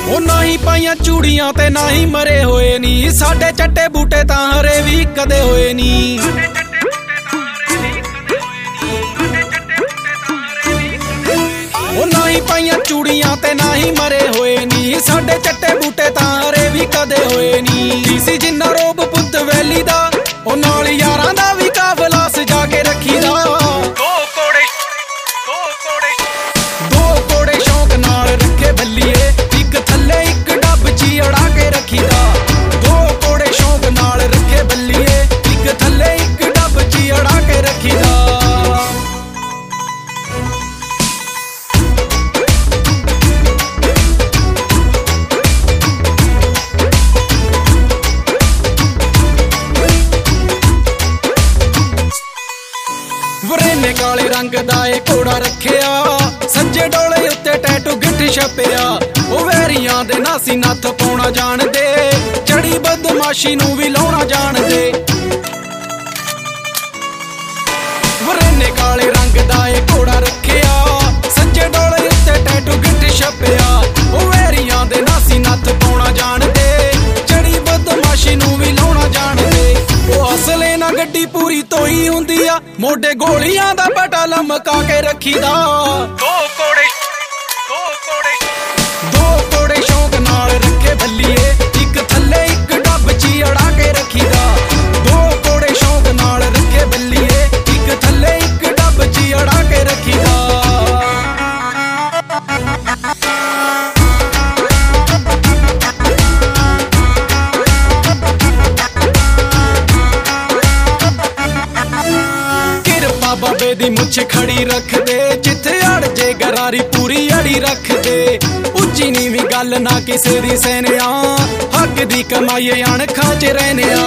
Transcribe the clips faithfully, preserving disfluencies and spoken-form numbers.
ਉਹ ਨਾ ਹੀ ਪਾਈਆਂ ਚੂੜੀਆਂ ਤੇ ਨਾ ਹੀ ਮਰੇ ਹੋਏ ਨੀ, ਸਾਡੇ ਚੱਟੇ ਬੂਟੇ ਤਾਂ ਹਰੇ ਵੀ ਕਦੇ ਹੋਏ ਨੀ। ਉਹ ਨਾ ਹੀ ਪਾਈਆਂ ਚੂੜੀਆਂ ਤੇ ਨਾ ਹੀ ਮਰੇ ਹੋਏ ਨੀ, ਸਾਡੇ ਚੱਟੇ ਬੂਟੇ ਤਾਂ ਹਰੇ ਵੀ ਕਦੇ ਹੋਏ ਨੀ। ਸੀ ਜਿੰਨਾ ਰੋਬ ਪੁੱਤ ਵੈਲੀ ਦਾ, ਉਹ ਨਾਲ ਯਾਰਾਂ ਦਾ ਵੀ ਕਾਫਲਾ ਸਜਾ ਕੇ ਰੱਖੀਦਾ। ਦੋ ਕੋੜੇ ਦੋ ਕੋੜੇ ਦੋ ਕੋੜੇ ਸ਼ੌਂਕ ਨਾਲ ਰੱਖੇ ਬੱਲੀਏ, ਇੱਕ ਥੱਲੇ ਇੱਕ ਡੱਬ ਚ ਅੜਾ ਕੇ ਰੱਖੀਦਾ। ਦੋ ਕੋੜੇ ਸ਼ੌਂਕ ਨਾਲ ਰੱਖੇ ਬੱਲੀਏ, ਇੱਕ ਥੱਲੇ ਇੱਕ ਡੱਬ ਚ ਅੜਾ ਕੇ ਰੱਖੀਦਾ। ਵਰੇਨੇ ਕਾਲੇ ਰੰਗ ਦਾ ਏ ਘੋੜਾ ਰੱਖਿਆ, ਸੱਜੇ ਡੋਲੇ ਉੱਤੇ ਟੈਟੂ ਗਿੱਠ ਛਪਿਆ। ਉਹ ਵੈਰੀਆਂ ਦੇ ਨਾਸੀ ਨੱਥ ਪਾਉਣਾ ਜਾਣਦੇ, ਚੜੀ ਬਦਮਾਸ਼ੀ ਨੂੰ ਵੀ ਲਾਉਣਾ ਜਾਣਦੇ। ਵਰੇਨੇ ਕਾਲੇ ਰੰਗ ਦਾ ਏ ਘੋੜਾ ਰੱਖਿਆ, ਸੱਜੇ ਡੋਲੇ ਉੱਤੇ ਟੈਟੂ ਗਿੱਠ ਛਪਿਆ। ਉਹ ਵੈਰੀਆਂ ਦੇ ਨਾਸੀ ਨੱਥ ਪਾਉਣਾ ਜਾਣਦੇ, ਚੜੀ ਬਦਮਾਸ਼ੀ ਨੂੰ ਵੀ ਲਾਉਣਾ ਜਾਣਦੇ। ਉਹ ਅਸਲੇ ਨਾ ਗੱਡੀ ਪੂਰੀ ਤੋਈ ਹੁੰਦੀ ਆ, ਮੋਢੇ ਗੋਲੀਆਂ ਦਾ ਪਟਾ ਲਮਕਾ ਕੇ ਰੱਖੀਦਾ। ਦੋ ਕੋੜੇ ਦੋ ਕੋੜੇ ਦੋ ਕੋੜੇ ਸ਼ੌਂਕ ਨਾਲ ਰੱਖੇ ਬੱਲੀਏ, ਇੱਕ ਥੱਲੇ ਇੱਕ ਡੱਬ ਚ ਅੜਾ ਕੇ ਰੱਖੀਦਾ। ਦੋ ਕੋੜੇ ਸ਼ੌਂਕ ਨਾਲ ਰੱਖੇ ਬੱਲੀਏ, ਇੱਕ ਥੱਲੇ ਇੱਕ ਡੱਬ ਚ ਅੜਾ ਕੇ ਰੱਖੀਦਾ। ਬਾਬੇ ਦੀ ਮੁੱਛ ਖੜੀ ਰੱਖਦੇ, ਜਿੱਥੇ ਅੜ ਜੇ ਗਰਾਰੀ ਪੂਰੀ ਅੜੀ ਰੱਖਦੇ। ਉੱਚੀ ਨੀਵੀਂ ਗੱਲ ਨਾ ਕਿਸੇ ਦੀ ਸਹਿਨਿਆ, ਹੱਕ ਦੀ ਕਮਾਈਏ ਅਣਖਾਂ ਚ ਰਹਿਨਿਆ।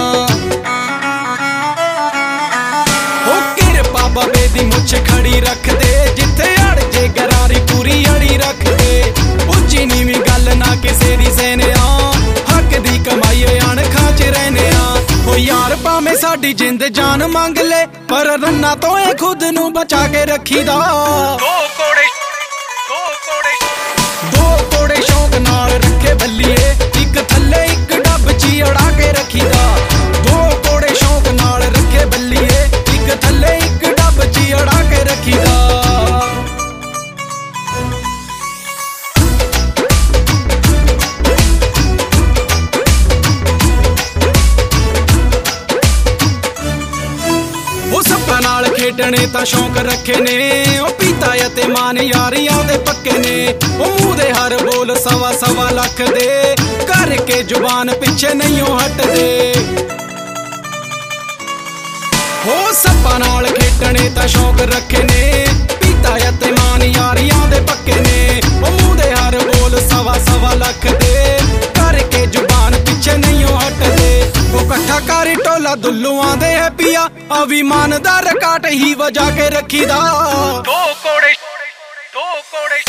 ਉਹ ਕਿਰਪਾ ਬਾਬੇ ਦੀ ਮੁੱਛ ਖੜੀ ਰੱਖਦੇ, ਜਿੱਥੇ ਅੜ ਜੇ ਗਰਾਰੀ ਪੂਰੀ ਅੜੀ ਰੱਖਦੇ। ਉੱਚੀ ਨੀਵੀਂ ਗੱਲ ਨਾ ਕਿਸੇ ਦੀ ਸਹਿਨਿਆ, ਹੱਕ ਦੀ ਕਮਾਈਏ ਅਣਖਾਂ ਚ ਰਹਿਨਿਆ। ਉਹ ਯਾਰ ਭਾਵੇਂ ਸਾਡੀ ਜਿੰਦ ਜਾਨ ਮੰਗ ਲੈ, ਪਰ ਰੰਨਾ ਤੋਂ ਇਹ ਖੁਦ ਨੂੰ ਬਚਾ ਕੇ ਰੱਖੀਦਾ। ਦੋ ਕੋੜੇ ਦੋ ਕੋੜੇ ਦੋ ਕੋੜੇ ਸ਼ੌਂਕ ਨਾਲ ਰੱਖੇ ਬੱਲੀਏ, ਇੱਕ ਥੱਲੇ ਇੱਕ ਡੱਬ ਚ ਅੜਾ ਕੇ ਰੱਖੀਦਾ। ਦੋ ਕੋੜੇ ਸ਼ੌਂਕ ਨਾਲ ਰੱਖੇ ਬੱਲੀਏ, ਇੱਕ ਥੱਲੇ ਇੱਕ ਡੱਬ ਚ ਅੜਾ ਕੇ ਰੱਖੀਦਾ। ਨਾਲ ਖੇਡਣੇ ਤਾਂ ਸ਼ੌਂਕ ਰੱਖੇ ਨੇ, ਉਹ ਪੀਤਾ ਅਤੇ ਮਾਨ ਯਾਰੀਆਂ ਦੇ ਪੱਕੇ ਨੇ। ਉਹ ਮੂੰਹ ਦੇ ਹਰ ਬੋਲ ਸਵਾ ਸਵਾ ਲੱਖ ਦੇ, ਕਰਕੇ ਜ਼ੁਬਾਨ ਪਿੱਛੇ ਨਹੀਂ ਹਟਦੇ। ਉਹ ਸੱਪਾਂ ਨਾਲ ਖੇਡਣੇ ਤਾਂ ਸ਼ੌਂਕ ਰੱਖੇ ਨੇ, ਪੀਤਾ ਅਤੇ ਮਾਨ ਯਾਰੀਆਂ ਦੇ ਪੱਕੇ ਨੇ। ਉਹ ਮੂੰਹ ਦੇ ਹਰ ਬੋਲ ਸਵਾ ਸਵਾ ਲੱਖ ਦੇ, ਕਰਕੇ ਜ਼ੁਬਾਨ ਪਿੱਛੇ ਨਹੀਂ ਹਟਦੇ। ਉਹ ਇਕੱਠਾ ਕਰੀ ਟੋਲਾ ਦੁੱਲੂਆਂ ਦੇ ਹੈ ਪੀਆ, ਅਭਿਮਾਨ ਦਾ ਰਕਾਟ ਹੀ ਵਜਾ ਕੇ ਰੱਖੀਦਾ। ਦੋ ਕੋੜੇ ਦੋ ਕੋੜੇ